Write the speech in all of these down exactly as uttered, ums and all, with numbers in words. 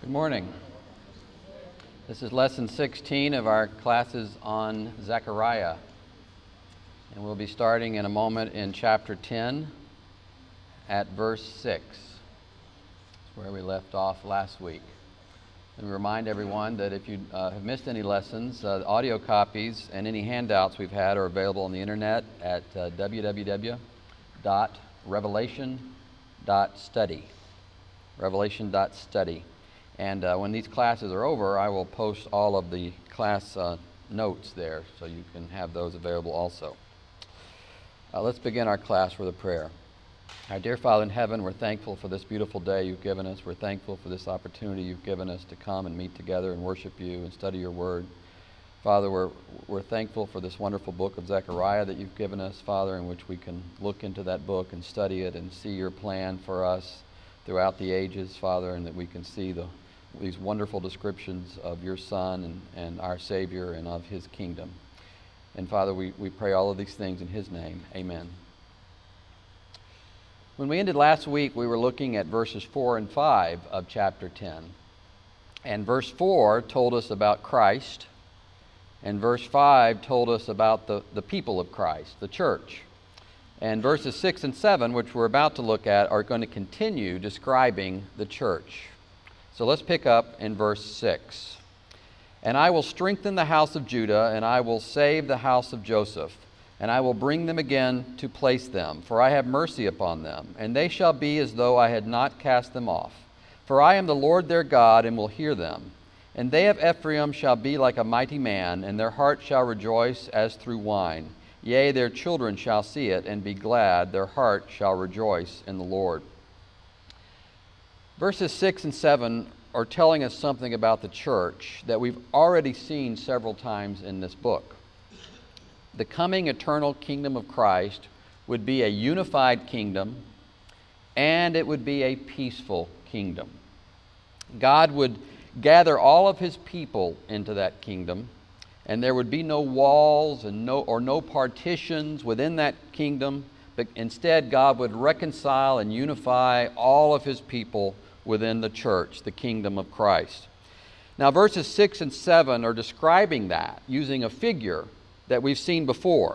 Good morning. This is lesson sixteen of our classes on Zechariah. And we'll be starting in a moment in chapter ten at verse six. That's where we left off last week. Let me remind everyone that if you uh, have missed any lessons, uh, audio copies and any handouts we've had are available on the internet at uh, w w w dot revelation dot study. revelation dot study. And uh, when these classes are over, I will post all of the class uh, notes there, so you can have those available also. Uh, let's begin our class with a prayer. Our dear Father in heaven, we're thankful for this beautiful day you've given us. We're thankful for this opportunity you've given us to come and meet together and worship you and study your word. Father, we're, we're thankful for this wonderful book of Zechariah that you've given us, Father, in which we can look into that book and study it and see your plan for us throughout the ages, Father, and that we can see the these wonderful descriptions of your Son and, and our Savior and of his kingdom. And Father, we, we pray all of these things in his name. Amen. When we ended last week, we were looking at verses four and five of chapter ten. And verse four told us about Christ, and verse five told us about the, the people of Christ, the church. And verses six and seven, which we're about to look at, are going to continue describing the church. So let's pick up in verse six. And I will strengthen the house of Judah, and I will save the house of Joseph, and I will bring them again to place them, for I have mercy upon them, and they shall be as though I had not cast them off. For I am the Lord their God, and will hear them. And they of Ephraim shall be like a mighty man, and their heart shall rejoice as through wine. Yea, their children shall see it, and be glad. Their heart shall rejoice in the Lord. Verses six and seven are telling us something about the church that we've already seen several times in this book. The coming eternal kingdom of Christ would be a unified kingdom, and it would be a peaceful kingdom. God would gather all of his people into that kingdom, and there would be no walls and no or no partitions within that kingdom, but instead God would reconcile and unify all of his people within the church, the kingdom of Christ. Now verses six and seven are describing that using a figure that we've seen before.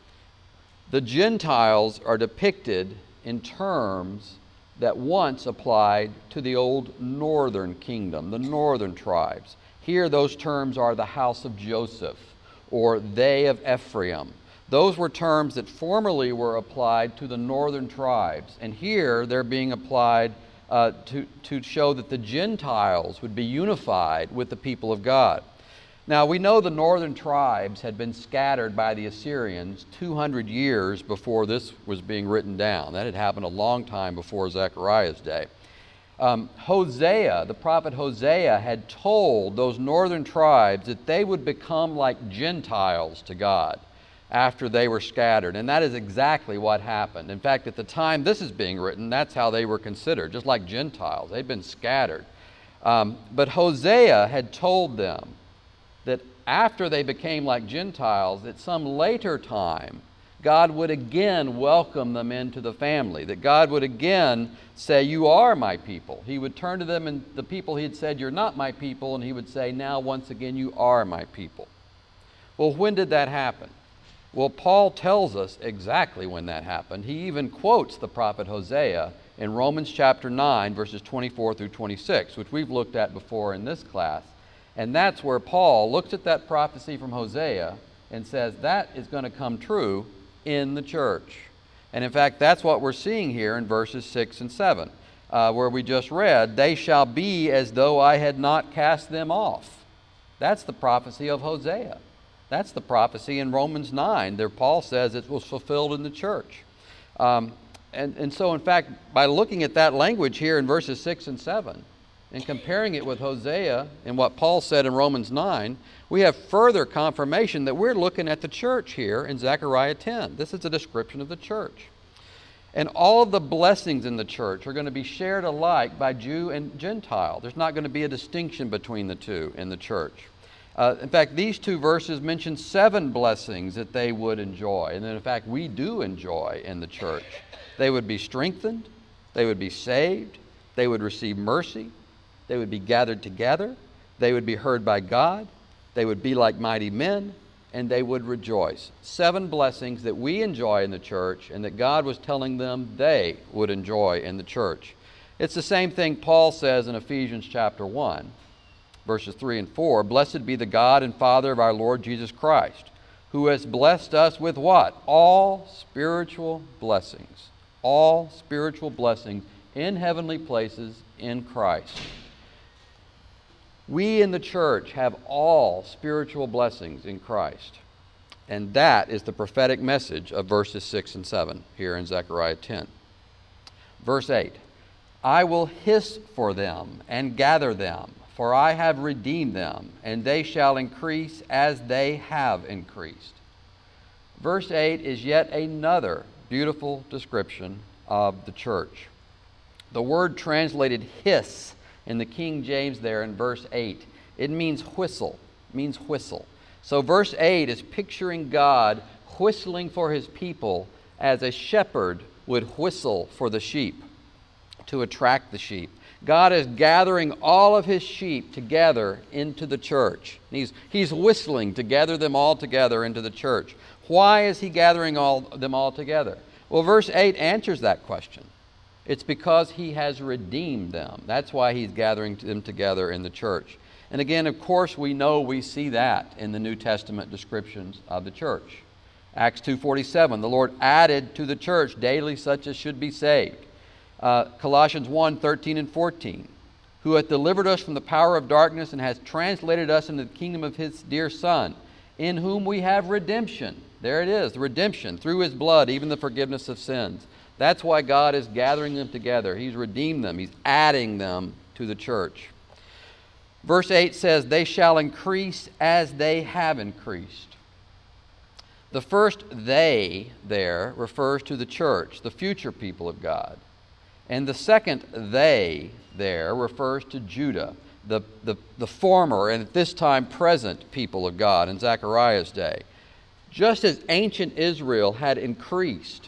The Gentiles are depicted in terms that once applied to the old northern kingdom, the northern tribes. Here those terms are the house of Joseph, or they of Ephraim. Those were terms that formerly were applied to the northern tribes, and here they're being applied Uh, to, to show that the Gentiles would be unified with the people of God. Now, we know the northern tribes had been scattered by the Assyrians two hundred years before this was being written down. That had happened a long time before Zechariah's day. Um, Hosea, the prophet Hosea, had told those northern tribes that they would become like Gentiles to God after they were scattered. And that is exactly what happened. In fact, at the time this is being written, that's how they were considered, just like Gentiles. They'd been scattered. Um, but Hosea had told them that after they became like Gentiles, at some later time, God would again welcome them into the family, that God would again say, you are my people. He would turn to them and the people he had said, you're not my people, and he would say, now once again, you are my people. Well, when did that happen? Well, Paul tells us exactly when that happened. He even quotes the prophet Hosea in Romans chapter nine, verses twenty-four through twenty-six, which we've looked at before in this class. And that's where Paul looks at that prophecy from Hosea and says that is going to come true in the church. And in fact, that's what we're seeing here in verses six and seven, uh, where we just read, they shall be as though I had not cast them off. That's the prophecy of Hosea. That's the prophecy in Romans nine. There Paul says it was fulfilled in the church. Um, and, and so, in fact, by looking at that language here in verses six and seven and comparing it with Hosea and what Paul said in Romans nine, we have further confirmation that we're looking at the church here in Zechariah ten. This is a description of the church. And all of the blessings in the church are going to be shared alike by Jew and Gentile. There's not going to be a distinction between the two in the church. Uh, in fact, these two verses mention seven blessings that they would enjoy, and that in fact we do enjoy in the church. They would be strengthened, they would be saved, they would receive mercy, they would be gathered together, they would be heard by God, they would be like mighty men, and they would rejoice. Seven blessings that we enjoy in the church and that God was telling them they would enjoy in the church. It's the same thing Paul says in Ephesians chapter one, verses three and four. Blessed be the God and Father of our Lord Jesus Christ, who has blessed us with what? All spiritual blessings. All spiritual blessings in heavenly places in Christ. We in the church have all spiritual blessings in Christ. And that is the prophetic message of verses six and seven here in Zechariah ten. Verse eight, I will hiss for them and gather them, for I have redeemed them, and they shall increase as they have increased. Verse eight is yet another beautiful description of the church. The word translated hiss in the King James there in verse eight, it means whistle, it means whistle. So verse eight is picturing God whistling for his people as a shepherd would whistle for the sheep to attract the sheep. God is gathering all of his sheep together into the church. He's, he's whistling to gather them all together into the church. Why is he gathering all them all together? Well, verse eight answers that question. It's because he has redeemed them. That's why he's gathering them together in the church. And again, of course, we know we see that in the New Testament descriptions of the church. Acts two forty-seven, the Lord added to the church daily such as should be saved. Uh, Colossians one thirteen and fourteen, who hath delivered us from the power of darkness and has translated us into the kingdom of his dear Son, in whom we have redemption. There it is, the redemption, through his blood, even the forgiveness of sins. That's why God is gathering them together. He's redeemed them. He's adding them to the church. Verse eight says, they shall increase as they have increased. The first they there refers to the church, the future people of God. And the second they there refers to Judah, the, the, the former and at this time present people of God in Zechariah's day. Just as ancient Israel had increased,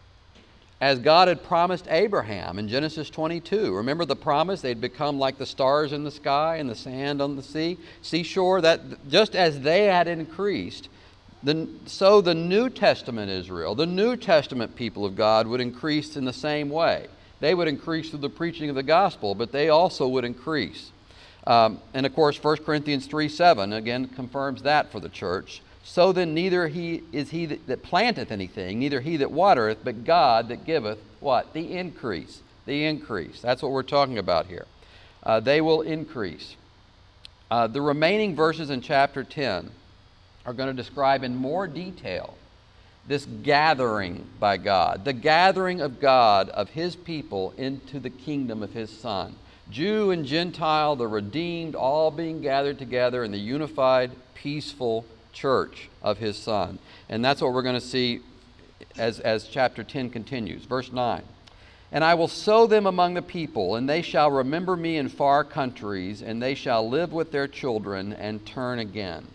as God had promised Abraham in Genesis twenty-two. Remember the promise? They'd become like the stars in the sky and the sand on the sea, seashore. That just as they had increased, the, so the New Testament Israel, the New Testament people of God would increase in the same way. They would increase through the preaching of the gospel, but they also would increase. Um, and of course, First Corinthians three seven again confirms that for the church. So then neither he is he that, that planteth anything, neither he that watereth, but God that giveth what? The increase. The increase. That's what we're talking about here. Uh, they will increase. Uh, the remaining verses in chapter ten are going to describe in more detail this gathering by God, the gathering of God of his people into the kingdom of his Son. Jew and Gentile, the redeemed, all being gathered together in the unified, peaceful church of his Son. And that's what we're going to see as, as chapter ten continues. Verse nine, and I will sow them among the people, and they shall remember me in far countries, and they shall live with their children and turn again.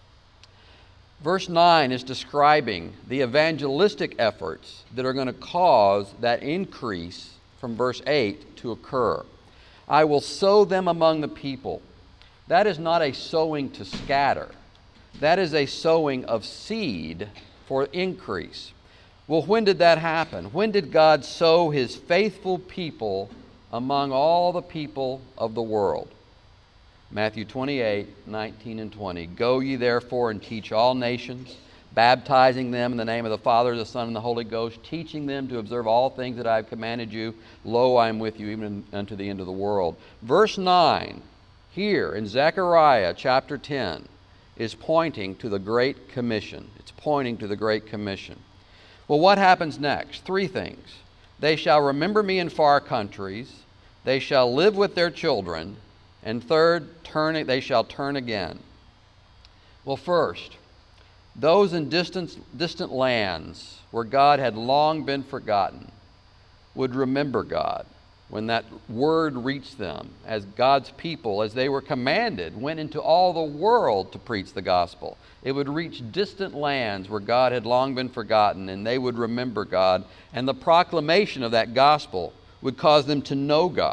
Verse nine is describing the evangelistic efforts that are going to cause that increase from verse eight to occur. I will sow them among the people. That is not a sowing to scatter. That is a sowing of seed for increase. Well, when did that happen? When did God sow his faithful people among all the people of the world? Matthew twenty-eight, nineteen and twenty. Go ye therefore and teach all nations, baptizing them in the name of the Father, the Son, and the Holy Ghost, teaching them to observe all things that I have commanded you. Lo, I am with you even unto the end of the world. Verse nine, here in Zechariah chapter ten, is pointing to the Great Commission. It's pointing to the Great Commission. Well, what happens next? Three things. They shall remember me in far countries. They shall live with their children. And third, turn, they shall turn again. Well, first, those in distant, distant lands where God had long been forgotten would remember God when that word reached them as God's people, as they were commanded, went into all the world to preach the gospel. It would reach distant lands where God had long been forgotten, and they would remember God. And the proclamation of that gospel would cause them to know God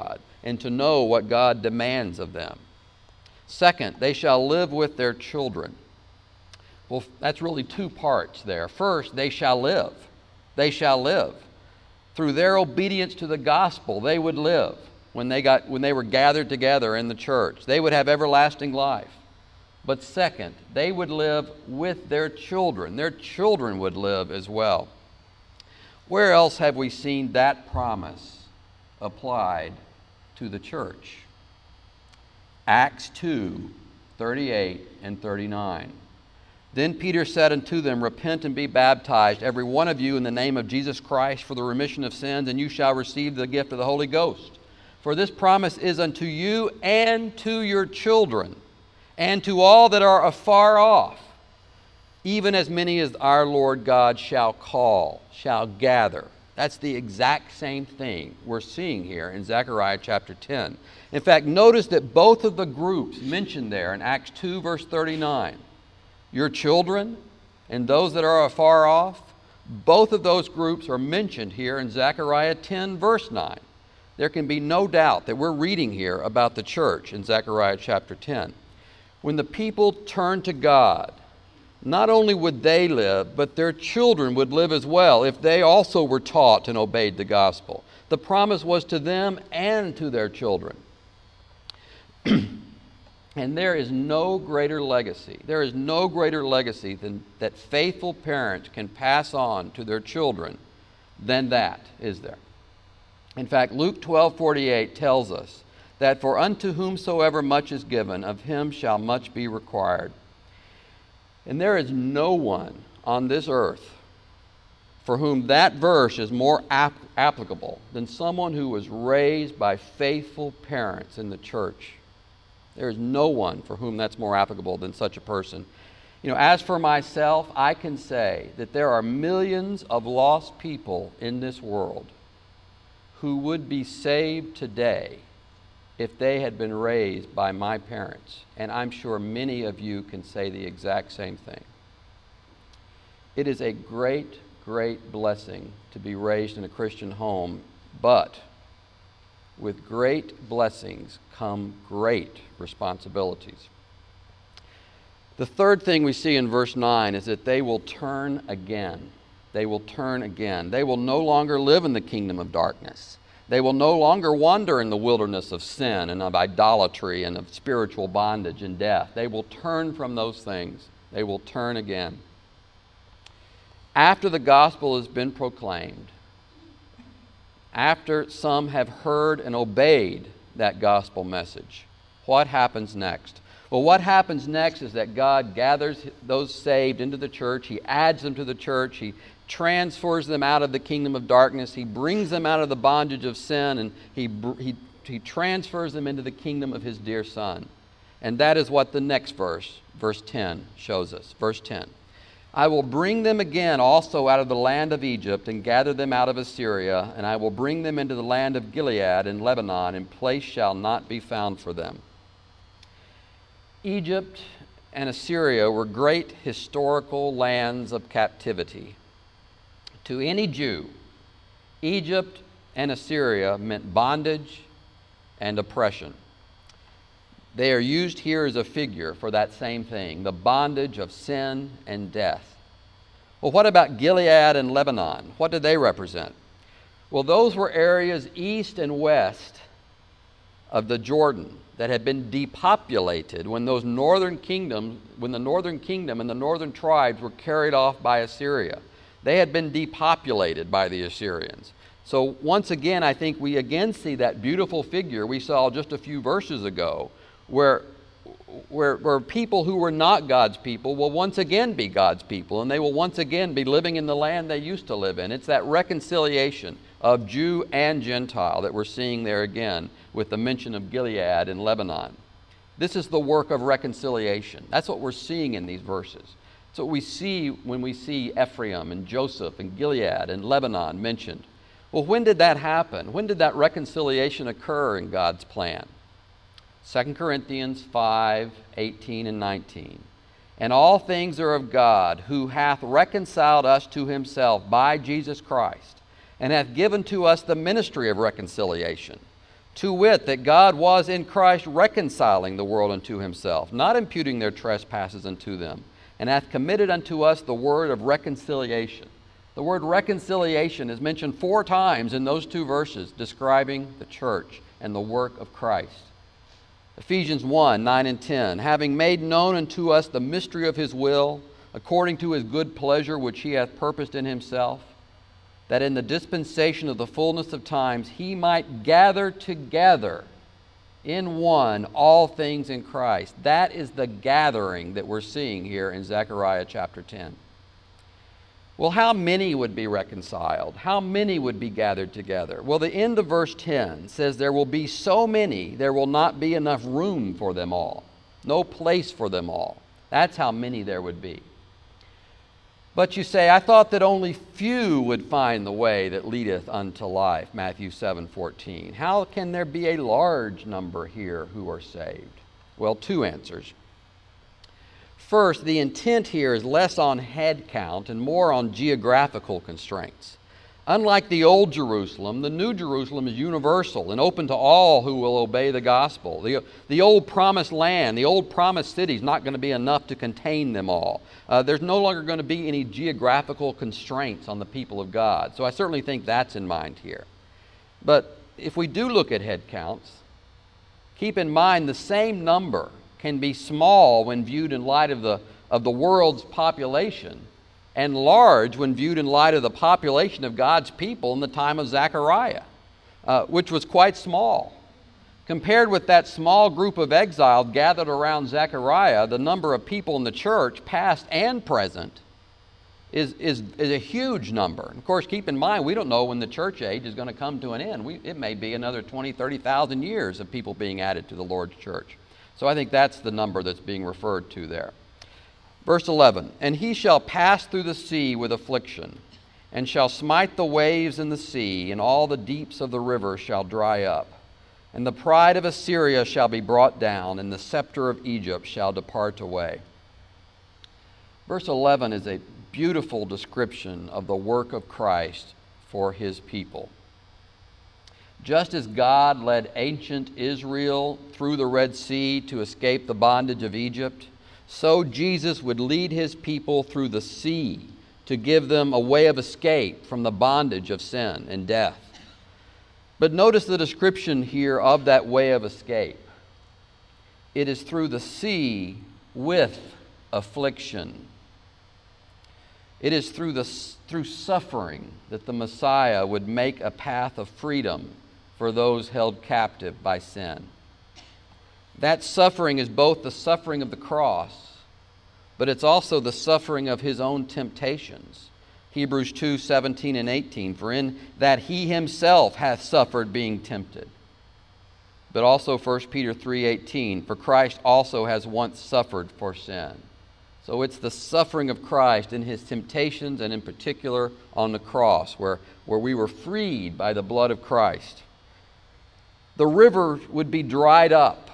and to know what God demands of them. Second, they shall live with their children. Well, that's really two parts there. First, they shall live. They shall live. Through their obedience to the gospel, they would live when they got when they were gathered together in the church. They would have everlasting life. But second, they would live with their children. Their children would live as well. Where else have we seen that promise applied to the church? Acts two, thirty-eight and thirty-nine. Then Peter said unto them, Repent and be baptized, every one of you, in the name of Jesus Christ, for the remission of sins, and you shall receive the gift of the Holy Ghost. For this promise is unto you and to your children, and to all that are afar off, even as many as our Lord God shall call, shall gather. That's the exact same thing we're seeing here in Zechariah chapter ten. In fact, notice that both of the groups mentioned there in Acts two, verse thirty-nine, your children and those that are afar off, both of those groups are mentioned here in Zechariah ten, verse nine. There can be no doubt that we're reading here about the church in Zechariah chapter ten. When the people turned to God, not only would they live, but their children would live as well if they also were taught and obeyed the gospel. The promise was to them and to their children. And there is no greater legacy. There is no greater legacy than that faithful parents can pass on to their children than that, is there? In fact, Luke twelve forty-eight tells us that for unto whomsoever much is given, of him shall much be required. And there is no one on this earth for whom that verse is more ap- applicable than someone who was raised by faithful parents in the church. There is no one for whom that's more applicable than such a person. You know, as for myself, I can say that there are millions of lost people in this world who would be saved today if they had been raised by my parents. And I'm sure many of you can say the exact same thing. It is a great, great blessing to be raised in a Christian home, but with great blessings come great responsibilities. The third thing we see in verse nine is that they will turn again. They will turn again. They will no longer live in the kingdom of darkness. They will no longer wander in the wilderness of sin and of idolatry and of spiritual bondage and death. They will turn from those things. They will turn again. After the gospel has been proclaimed, after some have heard and obeyed that gospel message, what happens next? Well, what happens next is that God gathers those saved into the church. He adds them to the church. He transfers them out of the kingdom of darkness. He brings them out of the bondage of sin, and he, he, he transfers them into the kingdom of his dear Son. And that is what the next verse, verse ten, shows us. Verse ten. I will bring them again also out of the land of Egypt and gather them out of Assyria, and I will bring them into the land of Gilead and Lebanon, and place shall not be found for them. Egypt and Assyria were great historical lands of captivity. To any Jew, Egypt and Assyria meant bondage and oppression. They are used here as a figure for that same thing, the bondage of sin and death. Well, what about Gilead and Lebanon? What did they represent? Well, those were areas east and west of the Jordan that had been depopulated when those northern kingdoms, when the northern kingdom and the northern tribes were carried off by Assyria. They had been depopulated by the Assyrians. So once again, I think we again see that beautiful figure we saw just a few verses ago, where, where, where people who were not God's people will once again be God's people, and they will once again be living in the land they used to live in. It's that reconciliation of Jew and Gentile that we're seeing there again with the mention of Gilead and Lebanon. This is the work of reconciliation. That's what we're seeing in these verses. It's what we see when we see Ephraim and Joseph and Gilead and Lebanon mentioned. Well, when did that happen? When did that reconciliation occur in God's plan? Second Corinthians five, eighteen and nineteen. And all things are of God, who hath reconciled us to himself by Jesus Christ, and hath given to us the ministry of reconciliation, to wit, that God was in Christ reconciling the world unto himself, not imputing their trespasses unto them, and hath committed unto us the word of reconciliation. The word reconciliation is mentioned four times in those two verses describing the church and the work of Christ. Ephesians one, nine and ten, having made known unto us the mystery of his will, according to his good pleasure which he hath purposed in himself, that in the dispensation of the fullness of times he might gather together in one all things in Christ. That is the gathering that we're seeing here in Zechariah chapter ten. Well, how many would be reconciled? How many would be gathered together? Well, the end of verse ten says there will be so many, there will not be enough room for them all. No place for them all. That's how many there would be. But you say, I thought that only few would find the way that leadeth unto life, Matthew seven fourteen. How can there be a large number here who are saved? Well, two answers. First, the intent here is less on head count and more on geographical constraints. Unlike the old Jerusalem, the new Jerusalem is universal and open to all who will obey the gospel. The, the old promised land, the old promised city is not going to be enough to contain them all. Uh, there's no longer going to be any geographical constraints on the people of God. So I certainly think that's in mind here. But if we do look at head counts, keep in mind the same number can be small when viewed in light of the, of the world's population, and large when viewed in light of the population of God's people in the time of Zechariah, uh, which was quite small. Compared with that small group of exiles gathered around Zechariah, the number of people in the church, past and present, is, is, is a huge number. Of course, keep in mind, we don't know when the church age is going to come to an end. We, it may be another twenty, thirty thousand years of people being added to the Lord's church. So I think that's the number that's being referred to there. Verse eleven, and he shall pass through the sea with affliction, and shall smite the waves in the sea, and all the deeps of the river shall dry up. And the pride of Assyria shall be brought down, and the scepter of Egypt shall depart away. Verse eleven is a beautiful description of the work of Christ for his people. Just as God led ancient Israel through the Red Sea to escape the bondage of Egypt, so Jesus would lead his people through the sea to give them a way of escape from the bondage of sin and death. But notice the description here of that way of escape. It is through the sea with affliction. It is through, the, through suffering that the Messiah would make a path of freedom for those held captive by sin. That suffering is both the suffering of the cross, but it's also the suffering of his own temptations. Hebrews two, seventeen and eighteen, for in that he himself hath suffered being tempted. But also First Peter three, eighteen, for Christ also has once suffered for sin. So it's the suffering of Christ in his temptations, and in particular on the cross, where, where we were freed by the blood of Christ. The river would be dried up,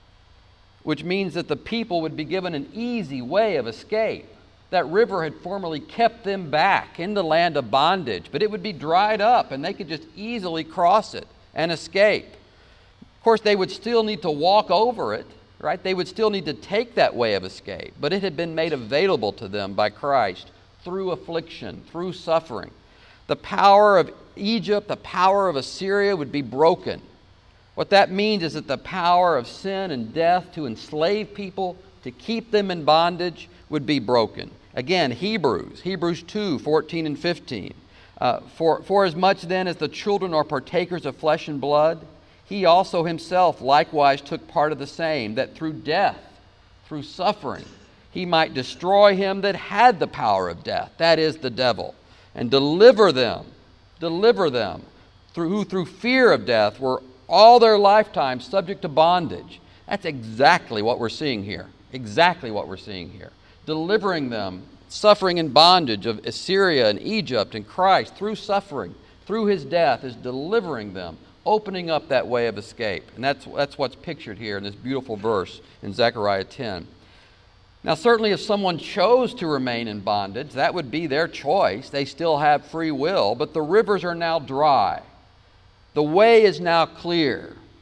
which means that the people would be given an easy way of escape. That river had formerly kept them back in the land of bondage, but it would be dried up and they could just easily cross it and escape. Of course, they would still need to walk over it, right? They would still need to take that way of escape, but it had been made available to them by Christ through affliction, through suffering. The power of Egypt, the power of Assyria would be broken. What that means is that the power of sin and death to enslave people, to keep them in bondage, would be broken. Again, Hebrews, Hebrews two, fourteen and fifteen. Uh, for, for as much then as the children are partakers of flesh and blood, he also himself likewise took part of the same, that through death, through suffering, he might destroy him that had the power of death, that is, the devil, and deliver them, deliver them, through, who through fear of death were all their lifetime subject to bondage. That's exactly what we're seeing here. Exactly what we're seeing here. Delivering them, suffering in bondage of Assyria and Egypt, and Christ through suffering, through his death, is delivering them, opening up that way of escape. And that's, that's what's pictured here in this beautiful verse in Zechariah ten. Now, certainly if someone chose to remain in bondage, that would be their choice. They still have free will, but the rivers are now dry. The way is now clear.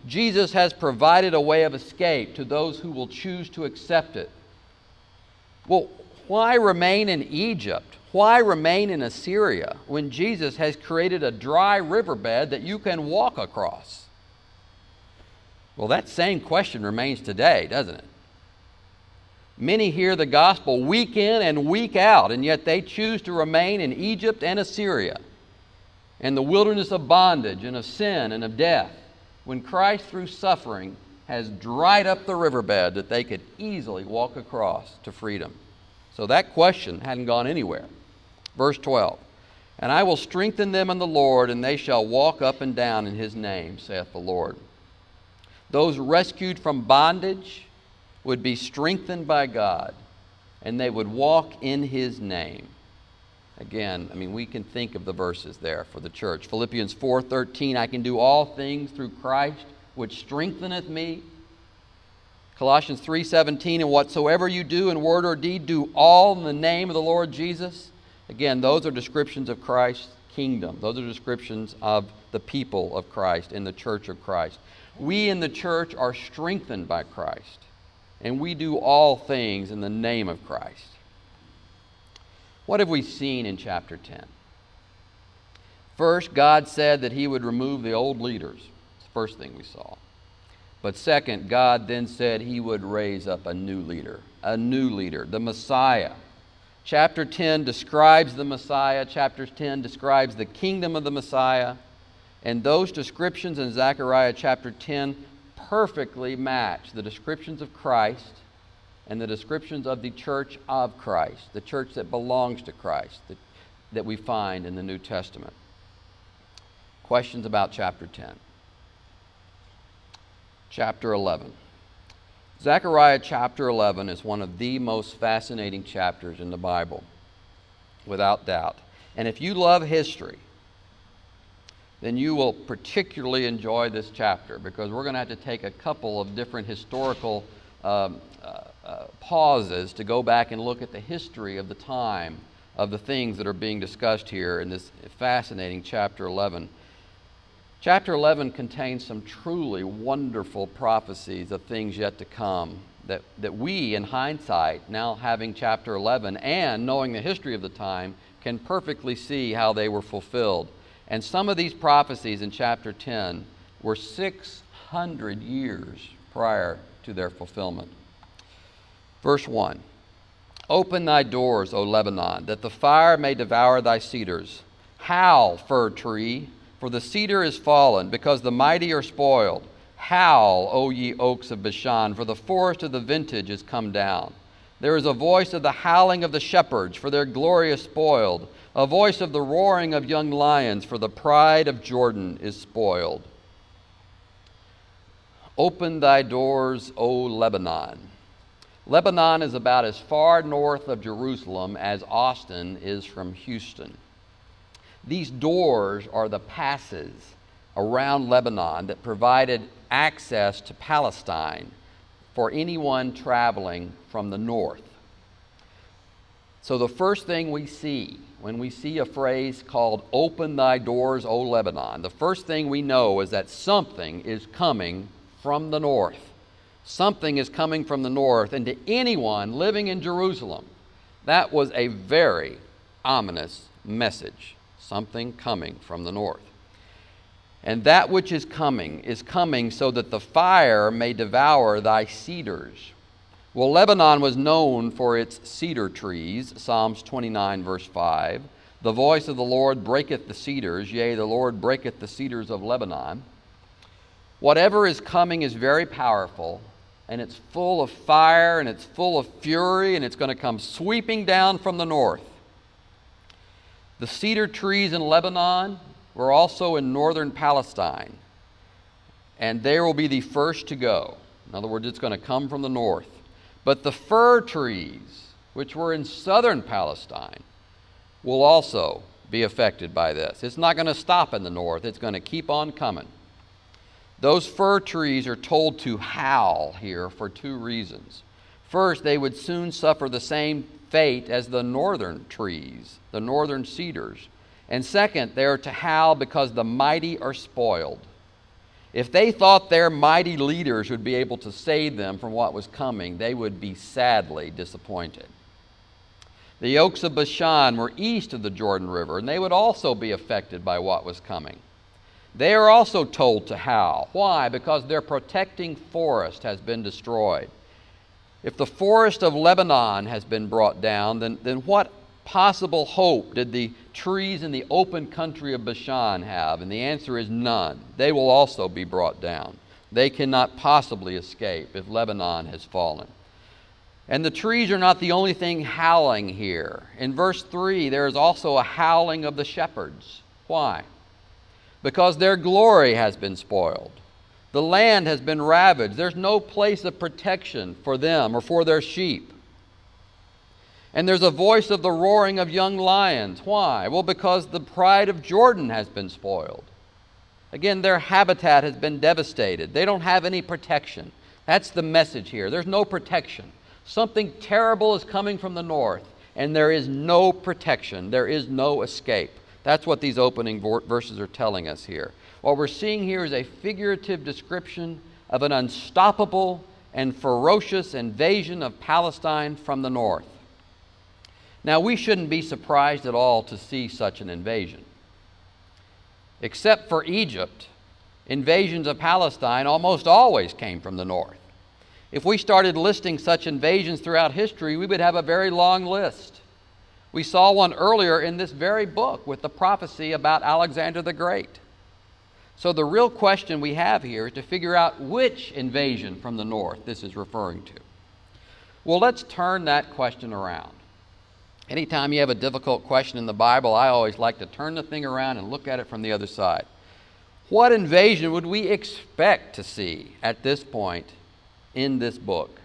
Jesus has provided a way of escape to those who will choose to accept it. Well, why remain in Egypt? Why remain in Assyria when Jesus has created a dry riverbed that you can walk across? Well, that same question remains today, doesn't it? Many hear the gospel week in and week out, and yet they choose to remain in Egypt and Assyria and the wilderness of bondage and of sin and of death, when Christ, through suffering, has dried up the riverbed that they could easily walk across to freedom. So that question hadn't gone anywhere. Verse twelve, "And I will strengthen them in the Lord, and they shall walk up and down in His name, saith the Lord." Those rescued from bondage would be strengthened by God, and they would walk in His name. Again, I mean, we can think of the verses there for the church. Philippians four thirteen, "I can do all things through Christ, which strengtheneth me." Colossians three seventeen, "And whatsoever you do in word or deed, do all in the name of the Lord Jesus." Again, those are descriptions of Christ's kingdom. Those are descriptions of the people of Christ in the church of Christ. We in the church are strengthened by Christ, and we do all things in the name of Christ. What have we seen in chapter ten? First, God said that He would remove the old leaders. It's the first thing we saw. But second, God then said He would raise up a new leader, a new leader, the Messiah. Chapter ten describes the Messiah. Chapter ten describes the kingdom of the Messiah. And those descriptions in Zechariah chapter ten perfectly match the descriptions of Christ and the descriptions of the church of Christ, the church that belongs to Christ, that, that we find in the New Testament. Questions about chapter ten. Chapter eleven. Zechariah chapter eleven is one of the most fascinating chapters in the Bible, without doubt. And if you love history, then you will particularly enjoy this chapter, because we're going to have to take a couple of different historical um, uh, uh, pauses to go back and look at the history of the time of the things that are being discussed here in this fascinating chapter eleven. Chapter eleven contains some truly wonderful prophecies of things yet to come that, that we, in hindsight, now having chapter eleven and knowing the history of the time, can perfectly see how they were fulfilled. And some of these prophecies in chapter ten were six hundred years prior to their fulfillment. Verse one, "Open thy doors, O Lebanon, that the fire may devour thy cedars. Howl, fir tree, for the cedar is fallen, because the mighty are spoiled. Howl, O ye oaks of Bashan, for the forest of the vintage is come down. There is a voice of the howling of the shepherds, for their glory is spoiled. A voice of the roaring of young lions, for the pride of Jordan is spoiled. Open thy doors, O Lebanon." Lebanon is about as far north of Jerusalem as Austin is from Houston. These doors are the passes around Lebanon that provided access to Palestine for anyone traveling from the north. So the first thing we see when we see a phrase called "Open thy doors, O Lebanon," the first thing we know is that something is coming from the north. Something is coming from the north, and to anyone living in Jerusalem, that was a very ominous message. Something coming from the north. "And that which is coming is coming so that the fire may devour thy cedars." Well, Lebanon was known for its cedar trees, Psalms twenty-nine, verse five. "The voice of the Lord breaketh the cedars, yea, the Lord breaketh the cedars of Lebanon." Whatever is coming is very powerful, and it's full of fire, and it's full of fury, and it's going to come sweeping down from the north. The cedar trees in Lebanon were also in northern Palestine, and they will be the first to go. In other words, it's going to come from the north. But the fir trees, which were in southern Palestine, will also be affected by this. It's not going to stop in the north. It's going to keep on coming. Those fir trees are told to howl here for two reasons. First, they would soon suffer the same fate as the northern trees, the northern cedars. And second, they are to howl because the mighty are spoiled. If they thought their mighty leaders would be able to save them from what was coming, they would be sadly disappointed. The oaks of Bashan were east of the Jordan River, and they would also be affected by what was coming. They are also told to howl. Why? Because their protecting forest has been destroyed. If the forest of Lebanon has been brought down, then, then what possible hope did the trees in the open country of Bashan have? And the answer is none. They will also be brought down. They cannot possibly escape if Lebanon has fallen. And the trees are not the only thing howling here. In verse three, there is also a howling of the shepherds. Why? Because their glory has been spoiled. The land has been ravaged. There's no place of protection for them or for their sheep. And there's a voice of the roaring of young lions. Why? Well, because the pride of Jordan has been spoiled. Again, their habitat has been devastated. They don't have any protection. That's the message here. There's no protection. Something terrible is coming from the north, and there is no protection. There is no escape. That's what these opening verses are telling us here. What we're seeing here is a figurative description of an unstoppable and ferocious invasion of Palestine from the north. Now, we shouldn't be surprised at all to see such an invasion. Except for Egypt, invasions of Palestine almost always came from the north. If we started listing such invasions throughout history, we would have a very long list. We saw one earlier in this very book with the prophecy about Alexander the Great. So the real question we have here is to figure out which invasion from the north this is referring to. Well, let's turn that question around. Anytime you have a difficult question in the Bible, I always like to turn the thing around and look at it from the other side. What invasion would we expect to see at this point in this book?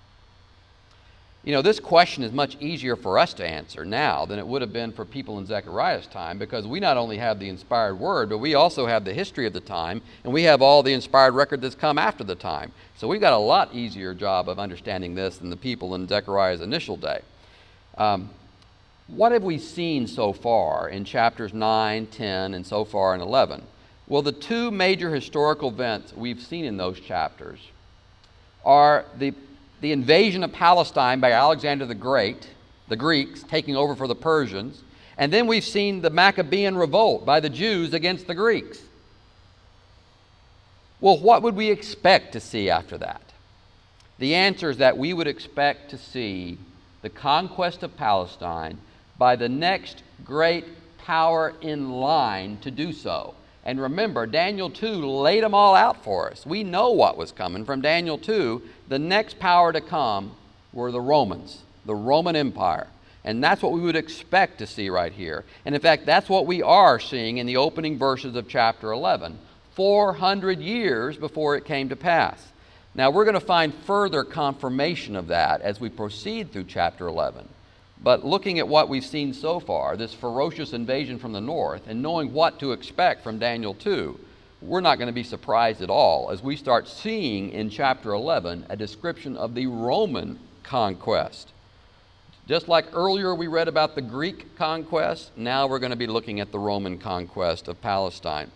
You know, this question is much easier for us to answer now than it would have been for people in Zechariah's time, because we not only have the inspired word, but we also have the history of the time, and we have all the inspired record that's come after the time. So we've got a lot easier job of understanding this than the people in Zechariah's initial day. Um, what have we seen so far in chapters nine, ten, and so far in eleven? Well, the two major historical events we've seen in those chapters are the, the invasion of Palestine by Alexander the Great, the Greeks taking over for the Persians, and then we've seen the Maccabean revolt by the Jews against the Greeks. Well, what would we expect to see after that? The answer is that we would expect to see the conquest of Palestine by the next great power in line to do so. And remember, Daniel two laid them all out for us. We know what was coming from Daniel two. The next power to come were the Romans, the Roman Empire. And that's what we would expect to see right here. And in fact, that's what we are seeing in the opening verses of chapter eleven, four hundred years before it came to pass. Now, we're going to find further confirmation of that as we proceed through chapter eleven. But looking at what we've seen so far, this ferocious invasion from the north, and knowing what to expect from Daniel two, we're not going to be surprised at all as we start seeing in chapter eleven a description of the Roman conquest. Just like earlier we read about the Greek conquest, now we're going to be looking at the Roman conquest of Palestine.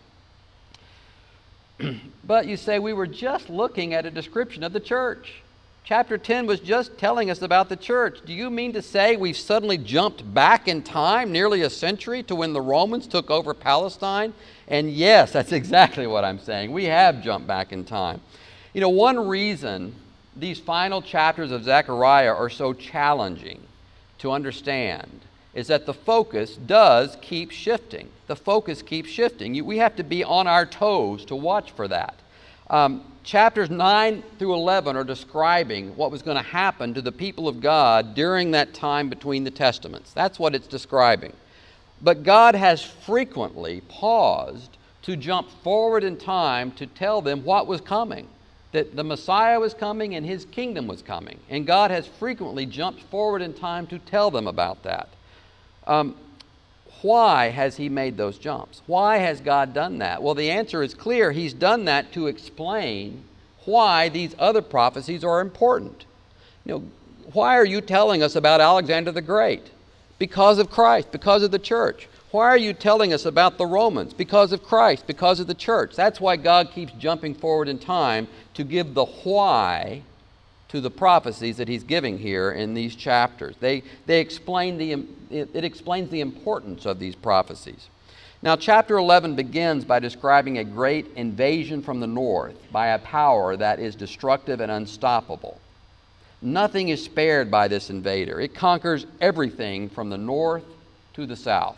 But you say, we were just looking at a description of the church. Chapter ten was just telling us about the church. Do you mean to say we've suddenly jumped back in time nearly a century to when the Romans took over Palestine? And yes, that's exactly what I'm saying. We have jumped back in time. You know, one reason these final chapters of Zechariah are so challenging to understand is that the focus does keep shifting. The focus keeps shifting. You, we have to be on our toes to watch for that. Um, chapters nine through eleven are describing what was going to happen to the people of God during that time between the Testaments. That's what it's describing. But God has frequently paused to jump forward in time to tell them what was coming, that the Messiah was coming and his kingdom was coming. And God has frequently jumped forward in time to tell them about that. Um, why has he made those jumps? Why has God done that? Well, the answer is clear. He's done that to explain why these other prophecies are important. You know, why are you telling us about Alexander the Great? Because of Christ, because of the church. Why are you telling us about the Romans? Because of Christ, because of the church. That's why God keeps jumping forward in time to give the why to the prophecies that he's giving here in these chapters. They, they explain the, it, it explains the importance of these prophecies. Now, chapter eleven begins by describing a great invasion from the north by a power that is destructive and unstoppable. Nothing is spared by this invader. It conquers everything from the north to the south.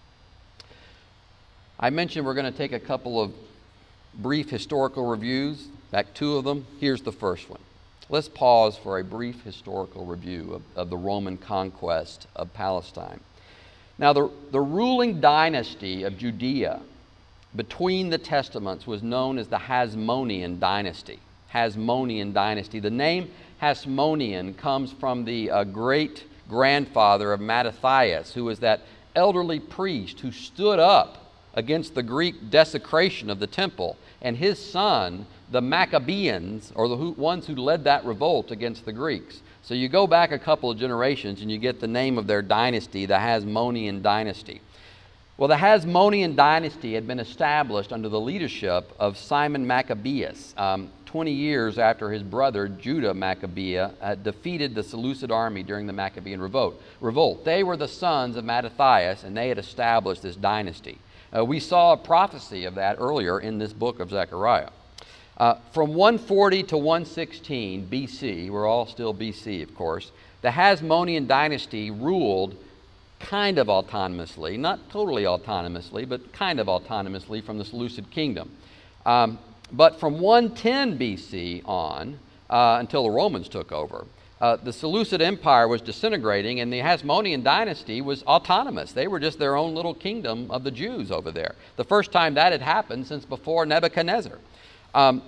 I mentioned we're going to take a couple of brief historical reviews. In fact, two of them. Here's the first one. Let's pause for a brief historical review of, of the Roman conquest of Palestine. Now, the, the ruling dynasty of Judea between the Testaments was known as the Hasmonean dynasty. Hasmonean dynasty. The name Hasmonean comes from the uh, great grandfather of Mattathias, who was that elderly priest who stood up against the Greek desecration of the temple, and his son, the Maccabeans, or the who, ones who led that revolt against the Greeks. So you go back a couple of generations and you get the name of their dynasty, the Hasmonean dynasty. Well, the Hasmonean dynasty had been established under the leadership of Simon Maccabeus, um, twenty years after his brother Judah Maccabea had defeated the Seleucid army during the Maccabean revolt. revolt. They were the sons of Mattathias, and they had established this dynasty. Uh, we saw a prophecy of that earlier in this book of Zechariah. Uh, from one forty to one sixteen B C, we're all still B C, of course, the Hasmonean dynasty ruled kind of autonomously, not totally autonomously, but kind of autonomously from the Seleucid kingdom. Um, but from one ten B C on, uh, until the Romans took over, uh, the Seleucid Empire was disintegrating, and the Hasmonean dynasty was autonomous. They were just their own little kingdom of the Jews over there. The first time that had happened since before Nebuchadnezzar. Um,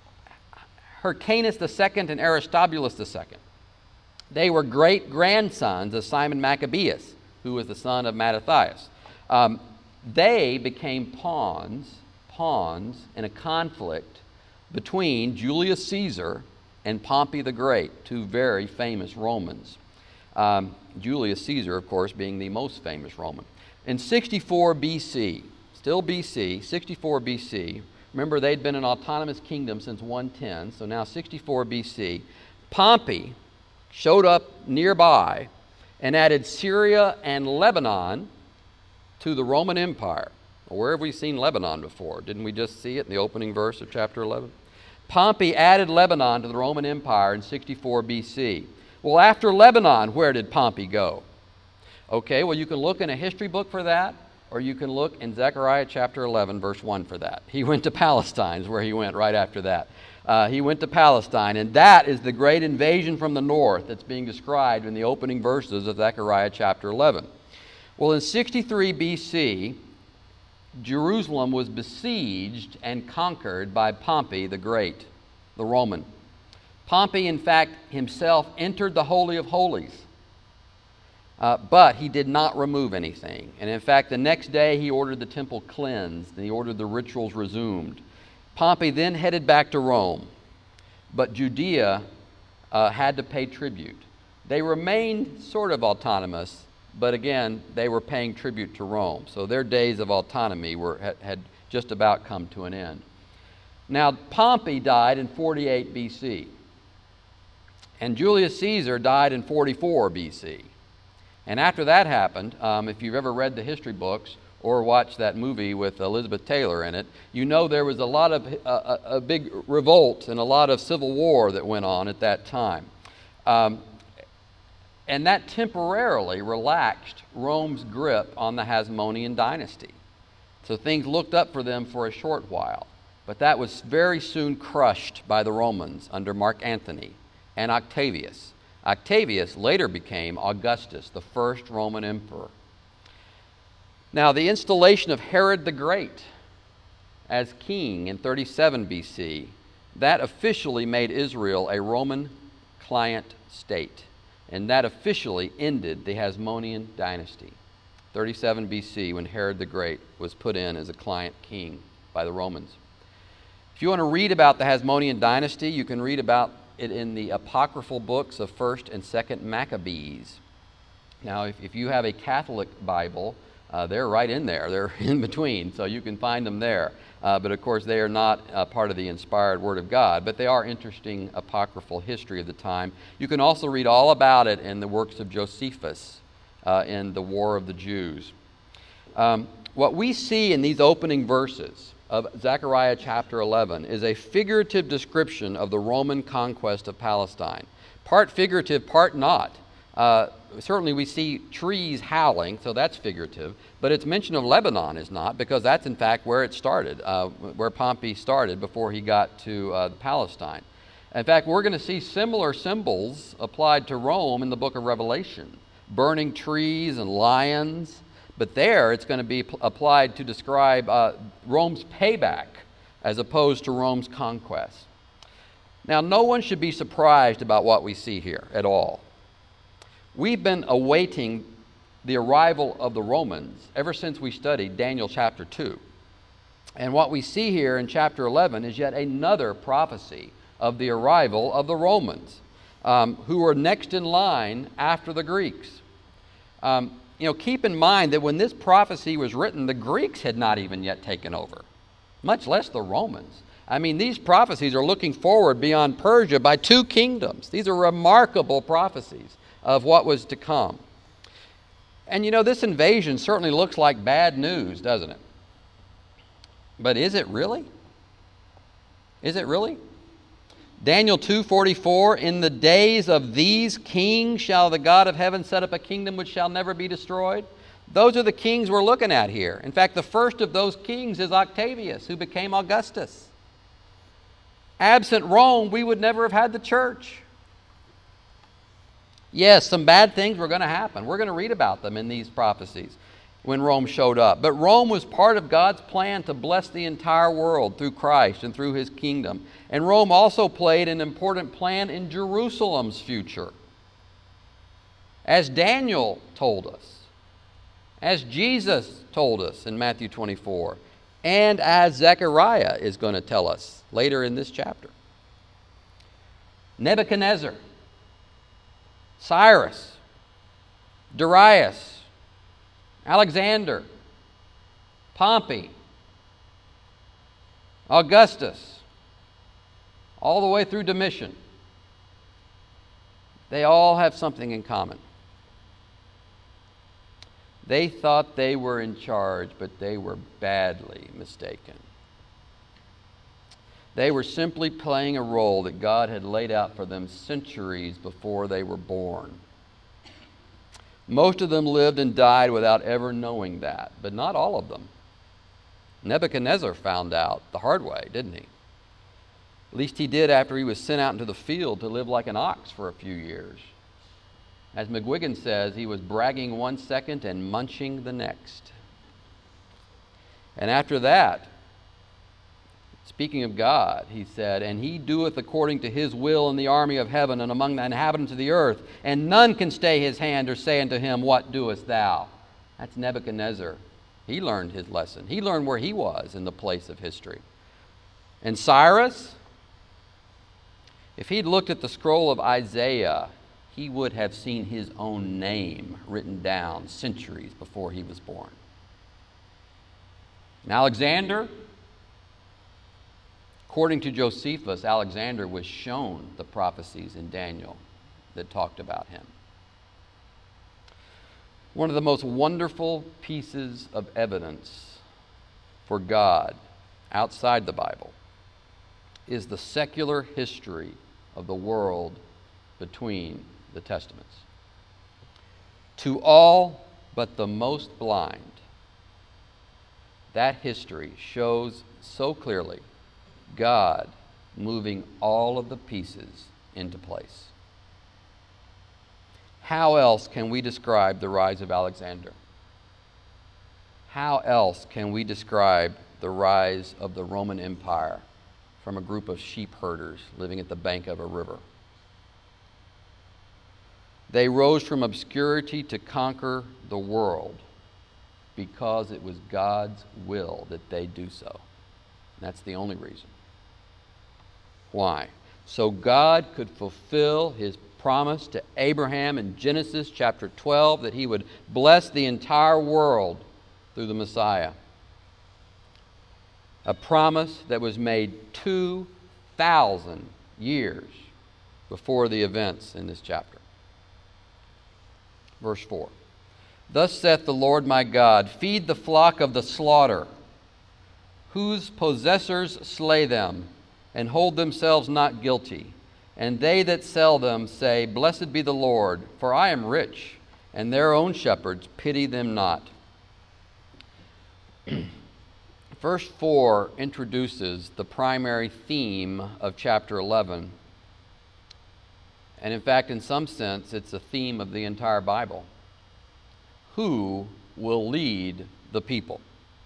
Hyrcanus the Second and Aristobulus the Second. They were great-grandsons of Simon Maccabeus, who was the son of Mattathias. Um, they became pawns, pawns in a conflict between Julius Caesar and Pompey the Great, two very famous Romans. Um, Julius Caesar, of course, being the most famous Roman. In sixty-four B C, still B C, sixty-four B C, remember, they'd been an autonomous kingdom since one ten, so now sixty-four B C. Pompey showed up nearby and added Syria and Lebanon to the Roman Empire. Well, where have we seen Lebanon before? Didn't we just see it in the opening verse of chapter eleven? Pompey added Lebanon to the Roman Empire in sixty-four B C. Well, after Lebanon, where did Pompey go? Okay, well, you can look in a history book for that, or you can look in Zechariah chapter eleven, verse one for that. He went to Palestine is where he went right after that. Uh, he went to Palestine, and that is the great invasion from the north that's being described in the opening verses of Zechariah chapter eleven. Well, in sixty-three B C, Jerusalem was besieged and conquered by Pompey the Great, the Roman. Pompey, in fact, himself entered the Holy of Holies. Uh, but he did not remove anything. And in fact, the next day he ordered the temple cleansed, and he ordered the rituals resumed. Pompey then headed back to Rome, but Judea uh, had to pay tribute. They remained sort of autonomous, but again, they were paying tribute to Rome. So their days of autonomy were, had, had just about come to an end. Now, Pompey died in forty-eight B C, and Julius Caesar died in forty-four B C. And after that happened, um, if you've ever read the history books or watched that movie with Elizabeth Taylor in it, you know there was a lot of uh, a, a big revolt and a lot of civil war that went on at that time. Um, and that temporarily relaxed Rome's grip on the Hasmonean dynasty. So things looked up for them for a short while. But that was very soon crushed by the Romans under Mark Antony and Octavius. Octavius later became Augustus, the first Roman emperor. Now, the installation of Herod the Great as king in thirty-seven B C, that officially made Israel a Roman client state, and that officially ended the Hasmonean dynasty. thirty-seven B C, when Herod the Great was put in as a client king by the Romans. If you want to read about the Hasmonean dynasty, you can read about it in the apocryphal books of First and Second Maccabees. Now, if, if you have a Catholic Bible, Uh, they're right in there. They're in between, so you can find them there. Uh, but of course, they are not uh, part of the inspired Word of God, but they are interesting apocryphal history of the time. You can also read all about it in the works of Josephus uh, in the War of the Jews. Um, what we see in these opening verses of Zechariah chapter eleven is a figurative description of the Roman conquest of Palestine. Part figurative, part not. Uh, certainly we see trees howling, so that's figurative, but its mention of Lebanon is not, because that's in fact where it started, uh, where Pompey started before he got to uh, Palestine. In fact, we're going to see similar symbols applied to Rome in the book of Revelation, burning trees and lions, but there it's going to be p- applied to describe uh, Rome's payback as opposed to Rome's conquest. Now, no one should be surprised about what we see here at all. We've been awaiting the arrival of the Romans ever since we studied Daniel chapter two. And what we see here in chapter eleven is yet another prophecy of the arrival of the Romans, um, who are next in line after the Greeks. Um, you know, keep in mind that when this prophecy was written, the Greeks had not even yet taken over, much less the Romans. I mean, these prophecies are looking forward beyond Persia by two kingdoms. These are remarkable prophecies of what was to come. And you know, this invasion certainly looks like bad news, doesn't it? But is it really? Is it really? Daniel two forty-four, in the days of these kings shall the God of heaven set up a kingdom which shall never be destroyed. Those are the kings we're looking at here. In fact, the first of those kings is Octavius, who became Augustus. Absent Rome, we would never have had the church. Yes, some bad things were going to happen. We're going to read about them in these prophecies when Rome showed up. But Rome was part of God's plan to bless the entire world through Christ and through His kingdom. And Rome also played an important plan in Jerusalem's future. As Daniel told us, as Jesus told us in Matthew twenty-four, and as Zechariah is going to tell us later in this chapter. Nebuchadnezzar, Cyrus, Darius, Alexander, Pompey, Augustus, all the way through Domitian. They all have something in common. They thought they were in charge, but they were badly mistaken. They were simply playing a role that God had laid out for them centuries before they were born. Most of them lived and died without ever knowing that, but not all of them. Nebuchadnezzar found out the hard way, didn't he? At least he did after he was sent out into the field to live like an ox for a few years. As McGuigan says, he was bragging one second and munching the next. And after that, speaking of God, he said, and he doeth according to his will in the army of heaven and among the inhabitants of the earth, and none can stay his hand or say unto him, what doest thou? That's Nebuchadnezzar. He learned his lesson. He learned where he was in the place of history. And Cyrus, if he'd looked at the scroll of Isaiah, he would have seen his own name written down centuries before he was born. And Alexander, according to Josephus, Alexander was shown the prophecies in Daniel that talked about him. One of the most wonderful pieces of evidence for God outside the Bible is the secular history of the world between the Testaments. To all but the most blind, that history shows so clearly God moving all of the pieces into place. How else can we describe the rise of Alexander? How else can we describe the rise of the Roman Empire from a group of sheep herders living at the bank of a river? They rose from obscurity to conquer the world because it was God's will that they do so. And that's the only reason. Why? So God could fulfill His promise to Abraham in Genesis chapter twelve that He would bless the entire world through the Messiah. A promise that was made two thousand years before the events in this chapter. Verse four. Thus saith the Lord my God, feed the flock of the slaughter, whose possessors slay them, and hold themselves not guilty. And they that sell them say, Blessed be the Lord, for I am rich, and their own shepherds pity them not. Verse four introduces the primary theme of chapter eleven. And in fact, in some sense, it's a theme of the entire Bible. Who will lead the people?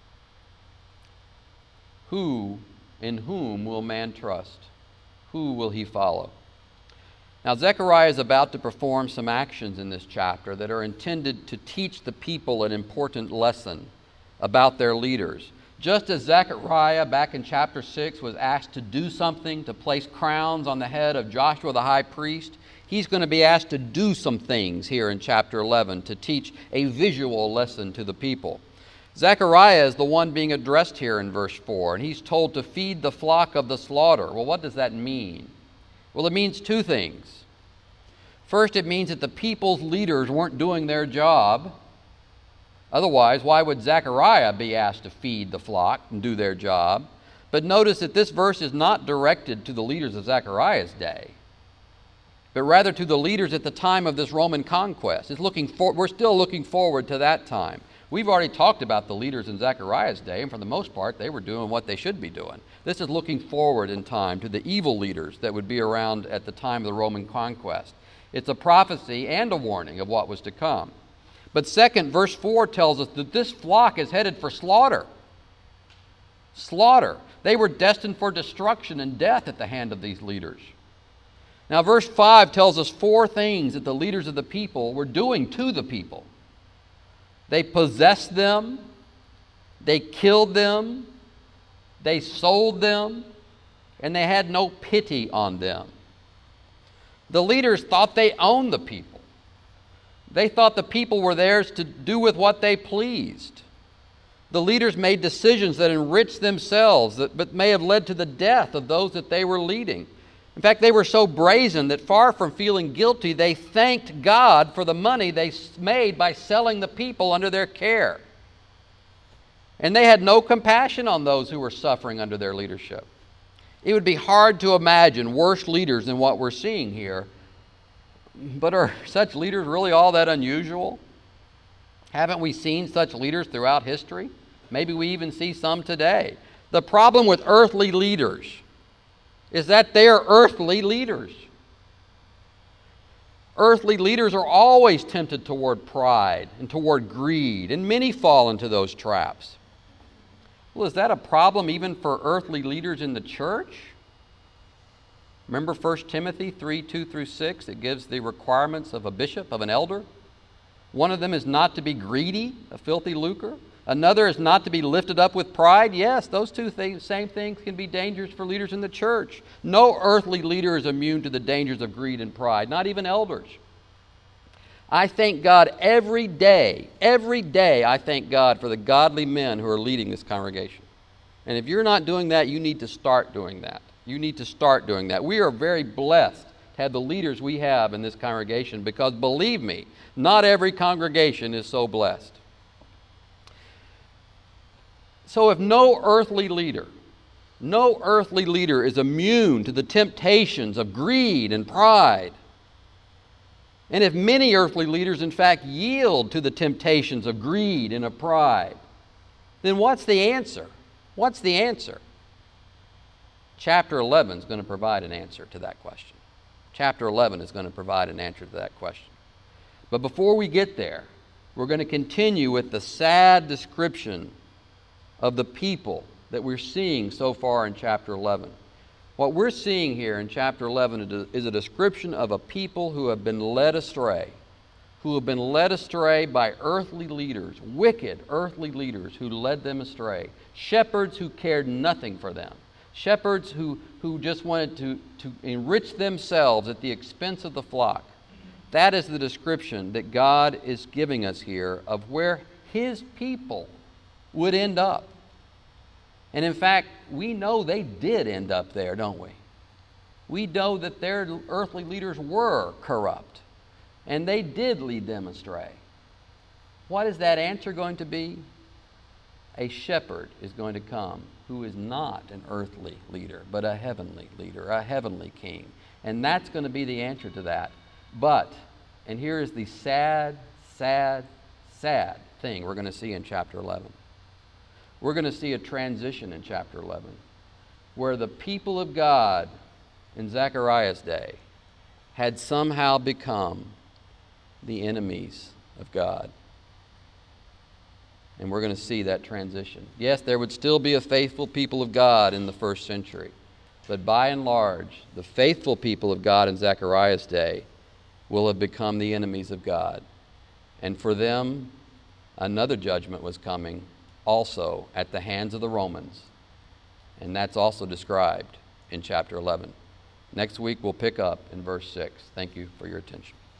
Who, in whom will man trust? Who will he follow? Now, Zechariah is about to perform some actions in this chapter that are intended to teach the people an important lesson about their leaders. Just as Zechariah, back in chapter six, was asked to do something to place crowns on the head of Joshua the high priest, he's going to be asked to do some things here in chapter eleven to teach a visual lesson to the people. Zechariah is the one being addressed here in verse four, and he's told to feed the flock of the slaughter. Well, what does that mean? Well, it means two things. First, it means that the people's leaders weren't doing their job. Otherwise, why would Zechariah be asked to feed the flock and do their job? But notice that this verse is not directed to the leaders of Zechariah's day, but rather to the leaders at the time of this Roman conquest. It's looking for, we're still looking forward to that time. We've already talked about the leaders in Zechariah's day, and for the most part, they were doing what they should be doing. This is looking forward in time to the evil leaders that would be around at the time of the Roman conquest. It's a prophecy and a warning of what was to come. But second, verse four tells us that this flock is headed for slaughter. Slaughter. They were destined for destruction and death at the hand of these leaders. Now, verse five tells us four things that the leaders of the people were doing to the people. They possessed them, they killed them, they sold them, and they had no pity on them. The leaders thought they owned the people. They thought the people were theirs to do with what they pleased. The leaders made decisions that enriched themselves, that, but may have led to the death of those that they were leading. In fact, they were so brazen that far from feeling guilty, they thanked God for the money they made by selling the people under their care. And they had no compassion on those who were suffering under their leadership. It would be hard to imagine worse leaders than what we're seeing here. But are such leaders really all that unusual? Haven't we seen such leaders throughout history? Maybe we even see some today. The problem with earthly leaders is that they are earthly leaders. Earthly leaders are always tempted toward pride and toward greed, and many fall into those traps. Well, is that a problem even for earthly leaders in the church? Remember First Timothy three, two through six? It gives the requirements of a bishop, of an elder. One of them is not to be greedy, a filthy lucre. Another is not to be lifted up with pride. Yes, those two things, same things can be dangerous for leaders in the church. No earthly leader is immune to the dangers of greed and pride, not even elders. I thank God every day, every day I thank God for the godly men who are leading this congregation. And if you're not doing that, you need to start doing that. You need to start doing that. We are very blessed to have the leaders we have in this congregation because, believe me, not every congregation is so blessed. So if no earthly leader, no earthly leader is immune to the temptations of greed and pride, and if many earthly leaders in fact yield to the temptations of greed and of pride, then what's the answer? What's the answer? Chapter eleven is going to provide an answer to that question. Chapter eleven is going to provide an answer to that question. But before we get there, we're going to continue with the sad description of the people that we're seeing so far in chapter eleven. What we're seeing here in chapter eleven is a description of a people who have been led astray, who have been led astray by earthly leaders, wicked earthly leaders who led them astray, shepherds who cared nothing for them, shepherds who, who just wanted to, to enrich themselves at the expense of the flock. That is the description that God is giving us here of where His people would end up. And in fact, we know they did end up there, don't we? We know that their earthly leaders were corrupt, and they did lead them astray. What is that answer going to be? A shepherd is going to come who is not an earthly leader, but a heavenly leader, a heavenly king. And that's going to be the answer to that. But, and here is the sad, sad, sad thing we're going to see in chapter eleven. We're going to see a transition in chapter eleven where the people of God in Zechariah's day had somehow become the enemies of God. And we're going to see that transition. Yes, there would still be a faithful people of God in the first century. But by and large, the faithful people of God in Zechariah's day will have become the enemies of God. And for them, another judgment was coming also at the hands of the Romans. And that's also described in chapter eleven. Next week, we'll pick up in verse six. Thank you for your attention.